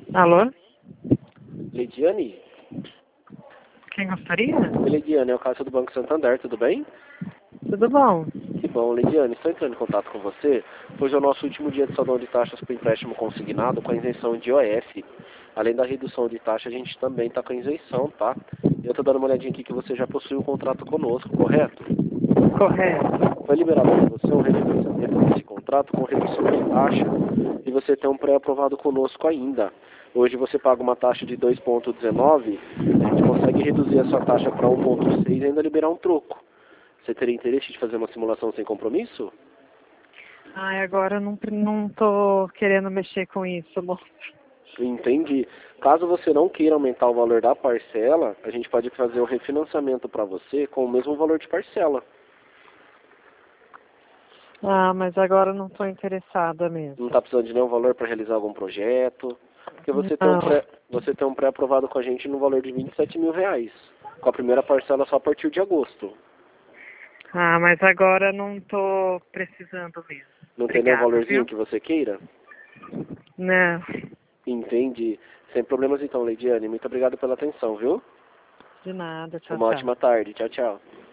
Alô? Lidiane? Quem gostaria? Lidiane, é o Cássio do Banco Santander, tudo bem? Tudo bom? Que bom, Lidiane, estou entrando em contato com você, pois é o nosso último dia de saldão de taxas para empréstimo consignado com a isenção de IOF. Além da redução de taxa, a gente também está com a isenção, tá? Eu estou dando uma olhadinha aqui que você já possui um contrato conosco, correto? Correto. Foi liberado para você um refinanciamento desse contrato com redução de taxa e você tem um pré-aprovado conosco ainda. Hoje você paga uma taxa de 2,19, a gente consegue reduzir a sua taxa para 1,6 e ainda liberar um troco. Você teria interesse de fazer uma simulação sem compromisso? Ai, agora eu não tô querendo mexer com isso, moço. Entendi. Caso você não queira aumentar o valor da parcela, a gente pode fazer o refinanciamento para você com o mesmo valor de parcela. Ah, mas agora eu não tô interessada mesmo. Não está precisando de nenhum valor para realizar algum projeto? Porque Não. você tem um pré-aprovado com a gente no valor de R$ 27.000, com a primeira parcela só a partir de agosto. Ah, mas agora eu não tô precisando mesmo. Não tem nenhum Obrigada, valorzinho viu? que você queira? Não. Entendi. Sem problemas então, Leidiane. Muito obrigado pela atenção, viu? De nada. Tchau, Uma tchau. ótima tarde. Tchau, tchau.